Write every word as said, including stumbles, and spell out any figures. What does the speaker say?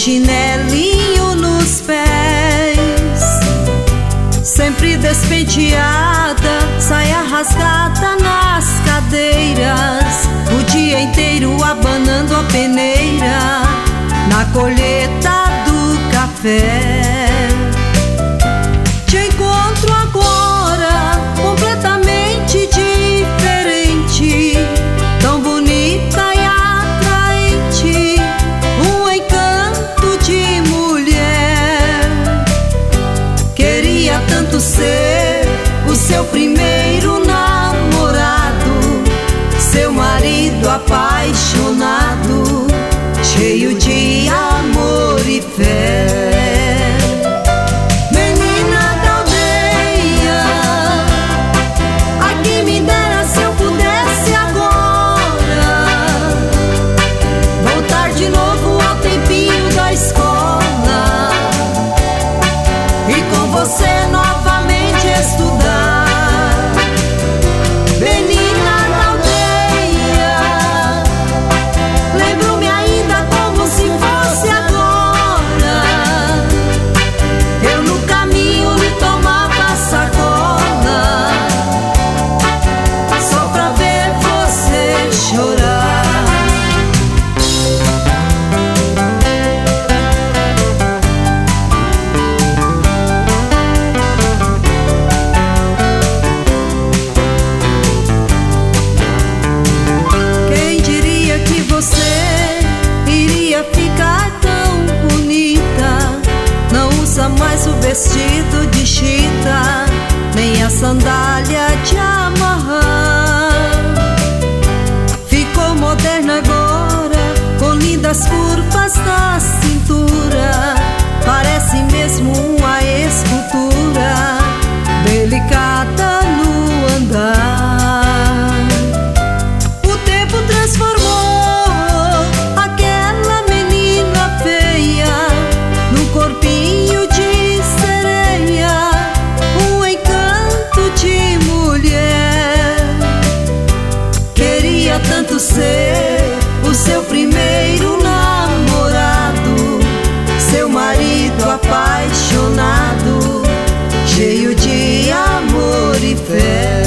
chinelinho nos pés, sempre despenteada, saia rasgada nas cadeiras, o dia inteiro abanando a peneira na colheita do café. Te encontro agora completamente diferente, tão bonita e atraente, um encanto de mulher. Queria tanto ser o seu primeiro namorado, seu marido apaixonado, cheio de amor e fé. Menina da aldeia, ai quem me dera se eu pudesse agora voltar de novo ao tempinho da escola e com você novamente estudar. Menina da aldeia, lembro-me ainda como se fosse agora, eu no caminho lhe tomava sacola só pra ver você chorar. Quem diria que você iria ficar tão bonita? Não usa mais o vestido de chita, nem a sandália de amarrar. Ficou moderna agora, com lindas curvas na cintura, parece mesmo uma escultura delicada no andar. O tempo transformou aquela menina feia num corpinho de sereia, um encanto de mulher. Queria tanto ser o seu primeiro namorado, seu marido apaixonado, cheio de amor e fé.